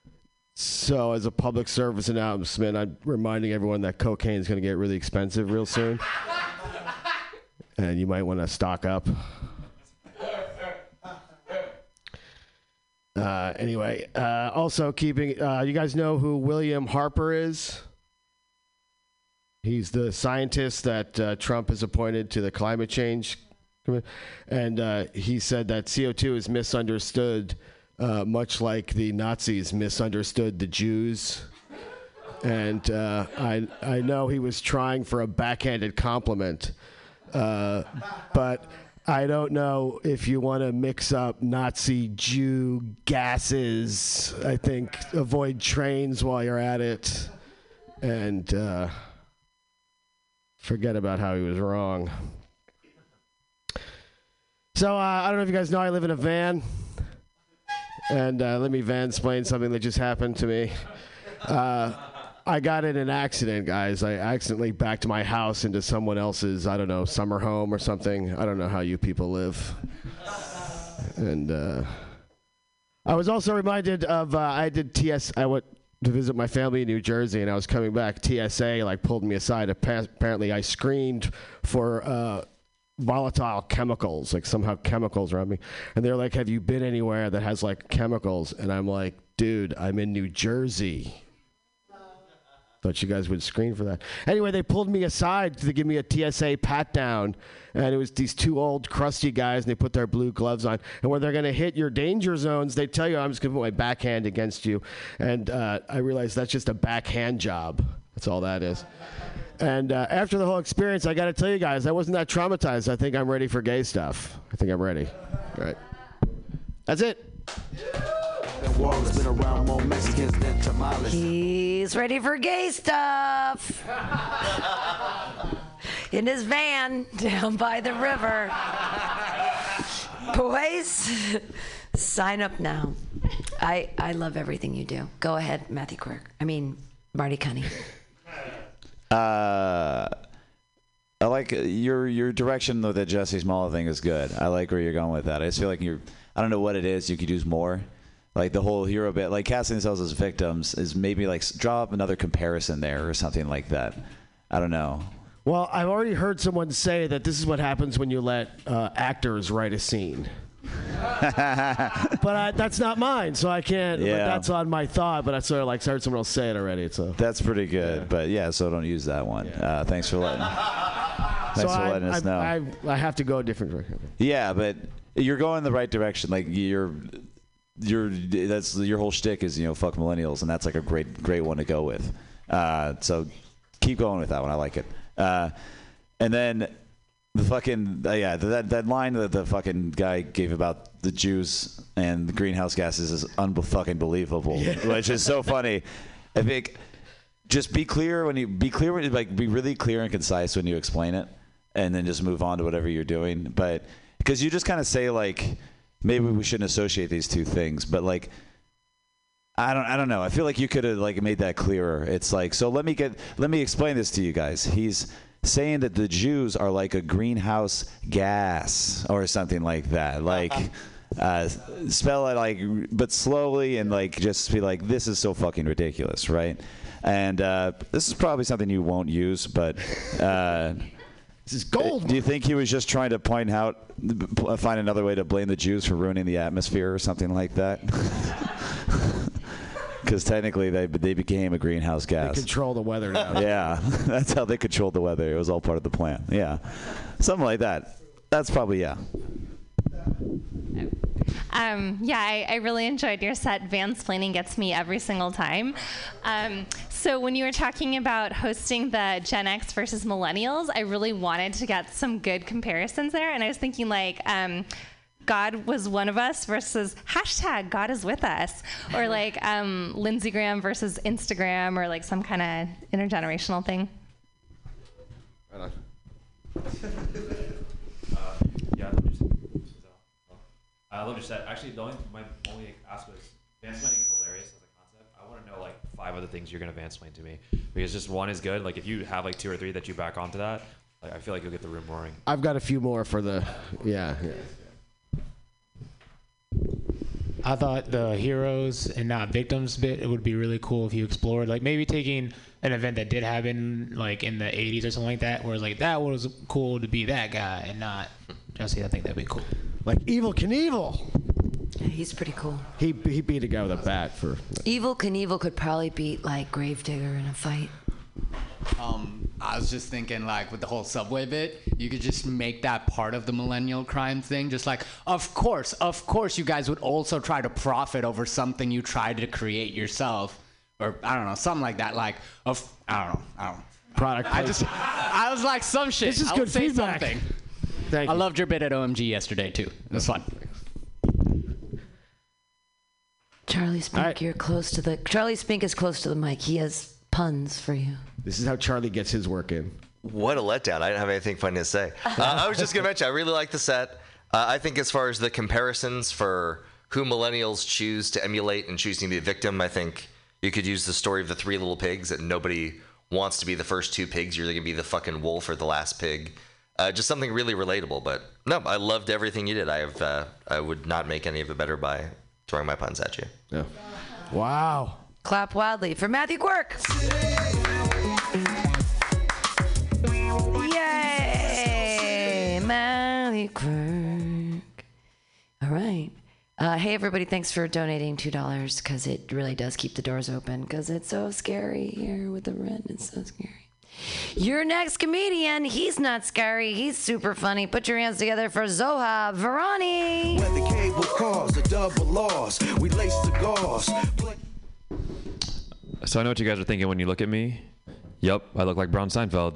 So as a public service announcement, I'm reminding everyone that cocaine is going to get really expensive real soon. And you might want to stock up. Uh, anyway, uh, also keeping, uh, you guys know who William Harper is? He's the scientist that uh, Trump has appointed to the climate change. commi- And uh, he said that C O two is misunderstood, uh, much like the Nazis misunderstood the Jews. And uh, I, I know he was trying for a backhanded compliment, uh, but I don't know if you want to mix up Nazi Jew gases. I think avoid trains while you're at it, and uh, forget about how he was wrong. So uh, I don't know if you guys know I live in a van, and uh, let me vansplain something that just happened to me. Uh, I got in an accident, guys. I accidentally backed my house into someone else's, I don't know, summer home or something. I don't know how you people live. And uh, I was also reminded of, uh, I did T S, I went to visit my family in New Jersey, and I was coming back. T S A, like, pulled me aside. Apparently, I screened for uh, volatile chemicals, like somehow chemicals around me. And they're like, have you been anywhere that has, like, chemicals? And I'm like, dude, I'm in New Jersey. Thought you guys would screen for that. Anyway, they pulled me aside to give me a T S A pat down, and it was these two old crusty guys, and they put their blue gloves on. And when they're going to hit your danger zones, they tell you, I'm just going to put my backhand against you. And uh, I realized that's just a backhand job. That's all that is. And uh, after the whole experience, I got to tell you guys, I wasn't that traumatized. I think I'm ready for gay stuff. I think I'm ready. All right. That's it. He's ready for gay stuff. In his van down by the river. Boys, sign up now. I I love everything you do. Go ahead, Matthew Quirk. I mean, Marty Cunny. Uh, I like your your direction though. That Jesse Smollett thing is good. I like where you're going with that. I just feel like you're. I don't know what it is. You could use more. Like the whole hero bit, like casting themselves as victims is maybe like draw up another comparison there or something like that. I don't know. Well, I've already heard someone say that this is what happens when you let uh, actors write a scene. But I, that's not mine, so I can't. Yeah. But that's on my thought. But I sort of like heard someone else say it already. So that's pretty good. Yeah. But yeah, so don't use that one. Yeah. Uh, thanks for letting. Thanks so for letting I, us I, know. I, I have to go a different direction. Yeah, but you're going in the right direction. Like you're. Your that's your whole shtick is you know fuck millennials, and that's like a great great one to go with. Uh, so keep going with that one. I like it. Uh, and then the fucking uh, yeah that that line that the fucking guy gave about the Jews and the greenhouse gases is unfucking believable, yeah. Which is so funny. I think just be clear when you be clear when you, like be really clear and concise when you explain it, and then just move on to whatever you're doing. But because you just kind of say like. Maybe we shouldn't associate these two things, but like, I don't, I don't know. I feel like you could have like made that clearer. It's like, so let me get, let me explain this to you guys. He's saying that the Jews are like a greenhouse gas or something like that. Like, uh, spell it like, but slowly and like just be like, this is so fucking ridiculous, right? And uh, this is probably something you won't use, but. Uh, This is gold. Do you think he was just trying to point out, find another way to blame the Jews for ruining the atmosphere or something like that? Because technically they they became a greenhouse gas. They control the weather now. Yeah, that's how they controlled the weather. It was all part of the plan. Yeah, something like that. That's probably, yeah. Um, yeah, I, I really enjoyed your set. Vansplaining gets me every single time. Um, so when you were talking about hosting the Gen X versus Millennials, I really wanted to get some good comparisons there. And I was thinking like, um, God was one of us versus hashtag God is with us. Or like um, Lindsey Graham versus Instagram, or like some kind of intergenerational thing. Right on. uh, yeah, I love your I love your set. Actually, the only my only ask was vansplaining is hilarious as a concept. I want to know like five other things you're gonna vansplain to me, because just one is good. Like if you have like two or three that you back onto that, like, I feel like you'll get the room roaring. I've got a few more for the yeah. yeah. I thought the heroes and not victims bit, it would be really cool if you explored, like maybe taking an event that did happen like in the eighties or something like that, where it's like that was cool to be that guy and not Jesse. I think that'd be cool. Like Evel Knievel. Yeah, he's pretty cool. He he beat a guy with a bat for. Evel Knievel could probably beat like Gravedigger in a fight. Um, I was just thinking, like, with the whole Subway bit, you could just make that part of the millennial crime thing. Just like, of course, of course, you guys would also try to profit over something you tried to create yourself. Or, I don't know, something like that. Like, of, I don't know, I don't know. Product I just, I was like, some shit. This is I would good say feedback. something. Thank I you. loved your bit at O M G yesterday, too. It was fun. Charlie Spink, you're close to the. Charlie Spink is close to the mic. He has puns for you. This is how Charlie gets his work in. What a letdown. I didn't have anything funny to say. Uh, I was just going to mention, I really like the set. Uh, I think as far as the comparisons for who millennials choose to emulate and choosing to be a victim, I think you could use the story of the three little pigs, that nobody wants to be the first two pigs. You're either going to be the fucking wolf or the last pig. Uh, just something really relatable. But no, I loved everything you did. I have. Uh, I would not make any of it better by throwing my puns at you. Yeah. Wow. Clap wildly for Matthew Quirk. Yay, Matthew Quirk. All right. Uh, hey, everybody, thanks for donating two dollars, because it really does keep the doors open, because it's so scary here with the rent. It's so scary. Your next comedian, he's not scary. He's super funny. Put your hands together for Zoha Varani. When the cable calls, the double loss. We lace cigars. So I know what you guys are thinking when you look at me. Yup, I look like Brown Seinfeld.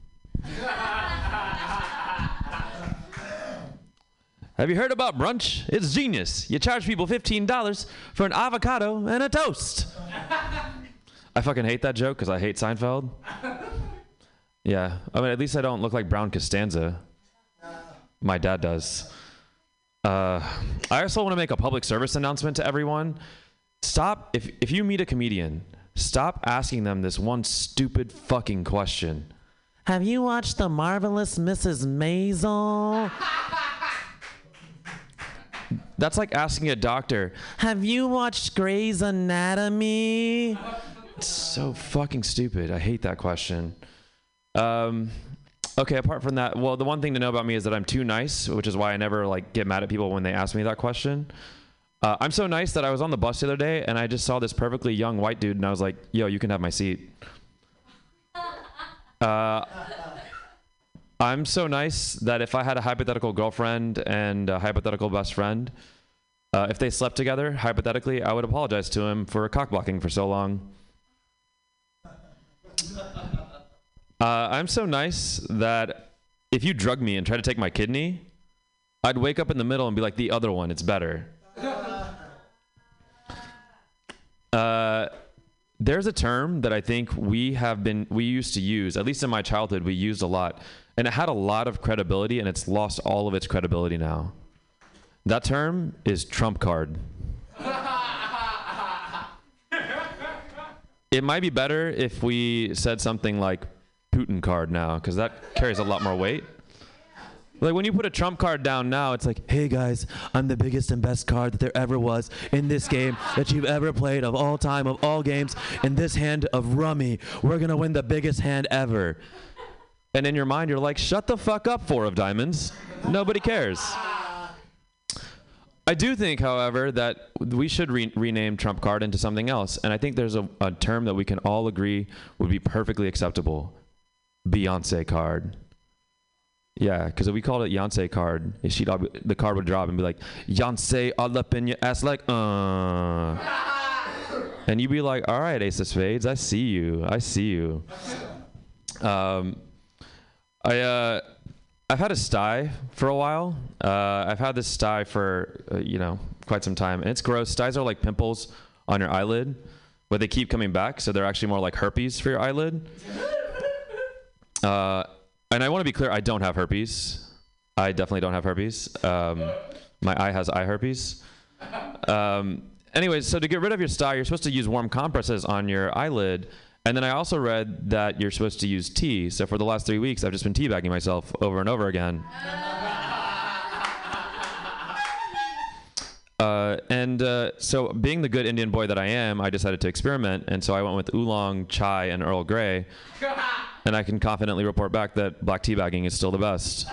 Have you heard about brunch? It's genius. You charge people fifteen dollars for an avocado and a toast. I fucking hate that joke because I hate Seinfeld. Yeah, I mean, at least I don't look like Brown Costanza. My dad does. Uh, I also want to make a public service announcement to everyone. Stop, if, if you meet a comedian, stop asking them this one stupid fucking question. Have you watched The Marvelous Missus Maisel? That's like asking a doctor, have you watched Grey's Anatomy? It's so fucking stupid. I hate that question. Um, okay, apart from that, well, the one thing to know about me is that I'm too nice, which is why I never like get mad at people when they ask me that question. Uh, I'm so nice that I was on the bus the other day and I just saw this perfectly young white dude and I was like, yo, you can have my seat. Uh, I'm so nice that if I had a hypothetical girlfriend and a hypothetical best friend, uh, if they slept together, hypothetically, I would apologize to him for cock blocking for so long. Uh, I'm so nice that if you drug me and try to take my kidney, I'd wake up in the middle and be like, the other one, it's better. Uh, there's a term that I think we have been, we used to use, at least in my childhood, we used a lot, and it had a lot of credibility, and it's lost all of its credibility now. That term is trump card. It might be better if we said something like Putin card now, because that carries a lot more weight. Like when you put a trump card down now, it's like, hey guys, I'm the biggest and best card that there ever was in this game that you've ever played of all time, of all games. In this hand of rummy, we're going to win the biggest hand ever. And in your mind, you're like, shut the fuck up, four of diamonds. Nobody cares. I do think, however, that we should re- rename trump card into something else. And I think there's a, a term that we can all agree would be perfectly acceptable. Beyonce card. Yeah, because if we called it Beyonce card, she'd all be, the card would drop and be like, Beyonce all up in your ass like, uh. And you'd be like, all right, Ace of Spades, I see you. I see you. Um, I, uh, I've had a sty for a while. Uh, I've had this sty for, uh, you know, quite some time. And it's gross. Styes are like pimples on your eyelid, but they keep coming back. So they're actually more like herpes for your eyelid. Uh, and I want to be clear, I don't have herpes. I definitely don't have herpes. Um, my eye has eye herpes. Um, anyways, so to get rid of your sty, you're supposed to use warm compresses on your eyelid. And then I also read that you're supposed to use tea. So for the last three weeks, I've just been teabagging myself over and over again. Uh, and uh, so being the good Indian boy that I am, I decided to experiment. And so I went with oolong, chai, and Earl Grey. And I can confidently report back that black teabagging is still the best.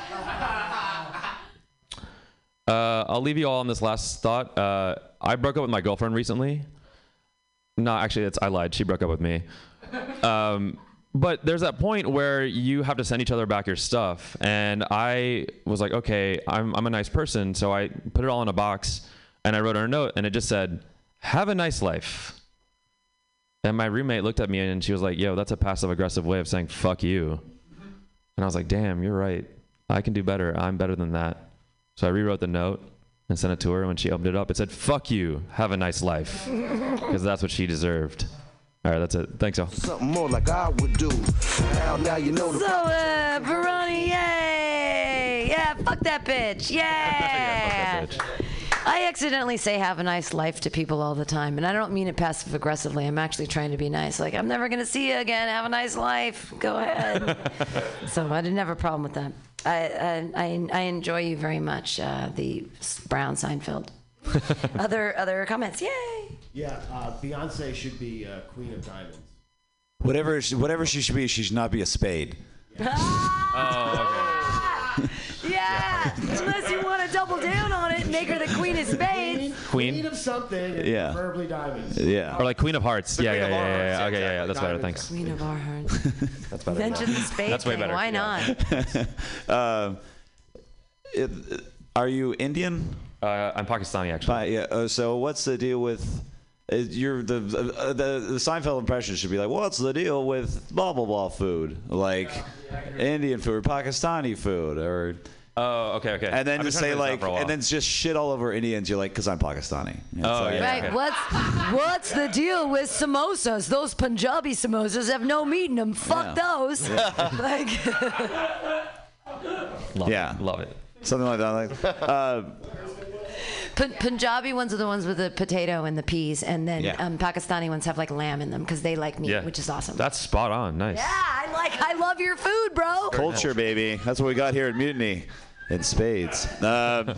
Uh, I'll leave you all on this last thought. Uh, I broke up with my girlfriend recently. No, actually, it's, I lied. She broke up with me. Um, but there's that point where you have to send each other back your stuff. And I was like, okay, I'm, I'm a nice person. So I put it all in a box and I wrote her a note and it just said, have a nice life. And my roommate looked at me and she was like, yo, that's a passive aggressive way of saying, fuck you. And I was like, damn, you're right. I can do better. I'm better than that. So I rewrote the note and sent it to her. When she opened it up, it said, fuck you. Have a nice life. Because that's what she deserved. All right, that's it. Thanks, y'all. Something more like I would do. Now, now you know the So, uh, Veroni, yay! Yeah, fuck that bitch. Yeah! Yeah, fuck that bitch. I accidentally say have a nice life to people all the time, and I don't mean it passive aggressively. I'm actually trying to be nice. Like, I'm never going to see you again. Have a nice life. Go ahead. So I didn't have a problem with that. I I, I, I enjoy you very much, uh, the Brown Seinfeld. other other comments? Yay! Yeah, uh, Beyonce should be uh, Queen of Diamonds. Whatever, she, whatever she should be, she should not be a spade. Oh, okay. Yeah, unless you want to double down on it and make her the Queen of Spades. Queen? Queen of something, and Yeah. preferably diamonds. Yeah. Or like Queen of Hearts. The Yeah, Queen yeah, of yeah, our yeah, hearts, yeah. yeah, Okay, yeah, yeah. exactly. That's better. Diamonds. Thanks. Queen of our hearts. That's better. Mention the spade That's way thing. better. Why yeah. not? Um, it, are you Indian? Uh, I'm Pakistani, actually. Fi- yeah. Uh, so what's the deal with? Uh, you're the, uh, the the Seinfeld impression should be like, what's the deal with blah blah blah food, like Indian food, Pakistani food, or. Oh, okay, okay. And then I've been just trying say to figure this out like, for a while. and then just shit all over Indians. You're like, because I'm Pakistani. It's Oh, like- yeah. Right, okay. what's what's the deal with samosas? Those Punjabi samosas have no meat in them. Fuck Yeah. those. like, Love yeah, it. Love it. something like that. Like, uh, P- Punjabi ones are the ones with the potato and the peas, and then Yeah. um, Pakistani ones have like lamb in them because they like meat, Yeah. which is awesome. That's spot on. Nice. yeah, I like. I love your food, bro. culture, baby. That's what we got here at Mutiny. In spades. Uh,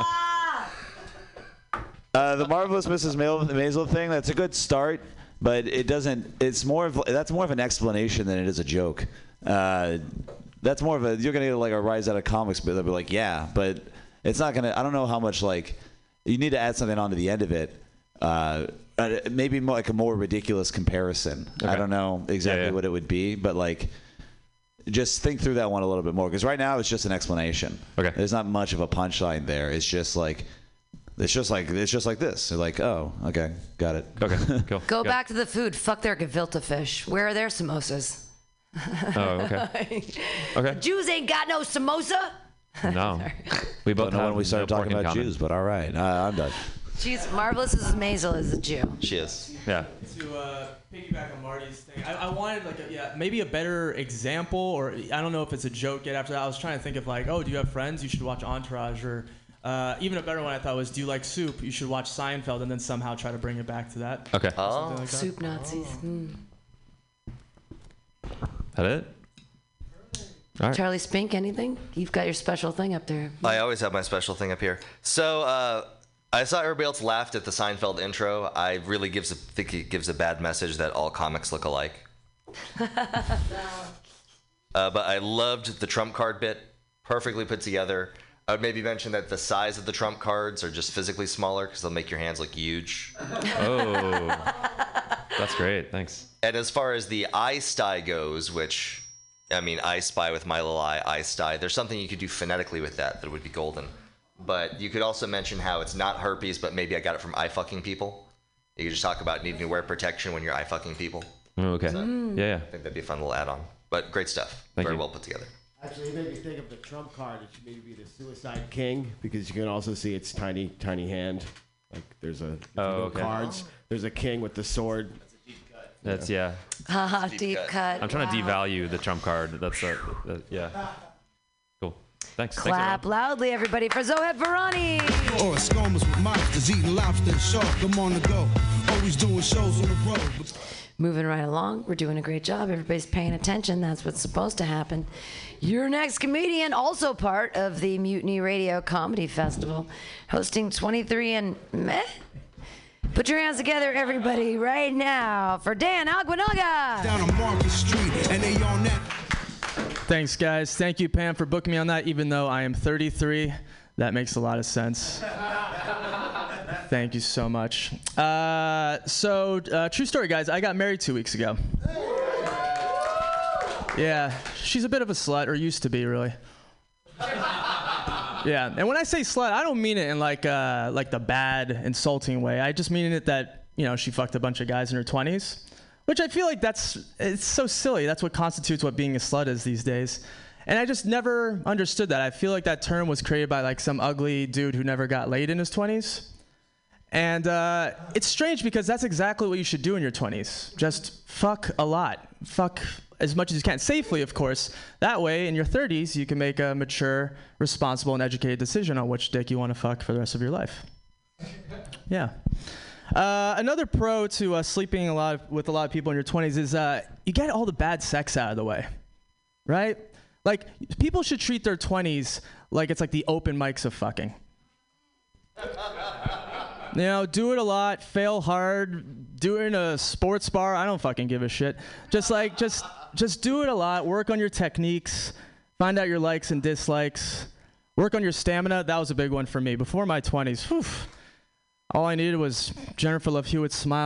uh, the Marvelous Missus Maisel, Maisel thing, that's a good start, but it doesn't, it's more of, that's more of an explanation than it is a joke. Uh, that's more of a, you're going to get like a rise out of comics, but they'll be like, yeah, but it's not going to, I don't know how much like, you need to add something onto the end of it. Uh, uh, maybe more like a more ridiculous comparison. I Okay. don't know exactly Yeah, yeah. what it would be, but like, just think through that one a little bit more, because right now it's just an explanation. Okay. There's not much of a punchline there. It's just like, it's just like it's just like this. You're like, oh, okay, got it. Okay, cool. Go Good. back to the food. Fuck their gefilte fish. Where are their samosas? Oh, okay. Okay. Jews ain't got no samosa. No. We both Don't know have when we started no pork talking in about common. Jews, but all right, uh, I'm done. Jeez, Marvelous Missus Maisel is a Jew. She is. Yeah. To uh, piggyback on Marty's thing, I, I wanted like a, yeah maybe a better example, or I don't know if it's a joke yet. After that, I was trying to think of like, oh, do you have friends? You should watch Entourage, or uh, even a better one I thought was, do you like soup? You should watch Seinfeld, and then somehow try to bring it back to that. Okay. Oh. Like that. Soup Nazis. Mm. That it? All right. Charlie Spink, anything? You've got your special thing up there. I always have my special thing up here. So uh, I saw everybody else laughed at the Seinfeld intro. I really gives a, think it gives a bad message that all comics look alike. uh, but I loved the Trump card bit. Perfectly put together. I would maybe mention that the size of the Trump cards are just physically smaller because they'll make your hands look huge. Oh. That's great. Thanks. And as far as the I Spy goes, which, I mean, I Spy with my little eye, I Spy, there's something you could do phonetically with that that would be golden. But you could also mention how it's not herpes, but maybe I got it from eye fucking people. You could just talk about needing to wear protection when you're eye fucking people. Oh, okay. So, Yeah, yeah. I think that'd be a fun little add on. But great stuff. Thank Very you. well put together. Actually, it made me think of the Trump card. It should maybe be the Suicide King, because you can also see its tiny, tiny hand. Like there's a if you Oh, know okay. cards. There's a king with the sword. That's, yeah. Haha, deep cut. I'm trying to Wow. devalue the Trump card. That's, uh, uh, yeah. Cool. Thanks. Clap loudly, everybody, for Zoheb Varani. Or a scomas with mobsters eating lobster and shark. I'm on the go. Always doing shows on the road. Moving right along. We're doing a great job. Everybody's paying attention. That's what's supposed to happen. Your next comedian, also part of the Mutiny Radio Comedy Festival, hosting twenty-three and meh. Put your hands together, everybody, right now for Dan Aguinaga. Down on Market Street, and they on that. Thanks, guys. Thank you, Pam, for booking me on that. Even though I am thirty-three, that makes a lot of sense. Thank you so much. Uh, so, uh, true story, guys. I got married two weeks ago. Yeah, she's a bit of a slut, or used to be, really. Yeah, and when I say slut, I don't mean it in like uh, like the bad, insulting way. I just mean it that, you know, she fucked a bunch of guys in her twenties, which I feel like that's, it's so silly. That's what constitutes what being a slut is these days. And I just never understood that. I feel like that term was created by like some ugly dude who never got laid in his twenties. And uh, it's strange because that's exactly what you should do in your twenties. Just fuck a lot. Fuck as much as you can. Safely, of course. That way, in your thirties, you can make a mature, responsible, and educated decision on which dick you want to fuck for the rest of your life. Yeah. Uh, another pro to uh, sleeping a lot of, with a lot of people in your twenties is uh, you get all the bad sex out of the way, right? Like, people should treat their twenties like it's like the open mics of fucking. You know, do it a lot, fail hard, do it in a sports bar. I don't fucking give a shit. Just like, just, just do it a lot. Work on your techniques. Find out your likes and dislikes. Work on your stamina. That was a big one for me. Before my twenties, whew, all I needed was Jennifer Love Hewitt's smile.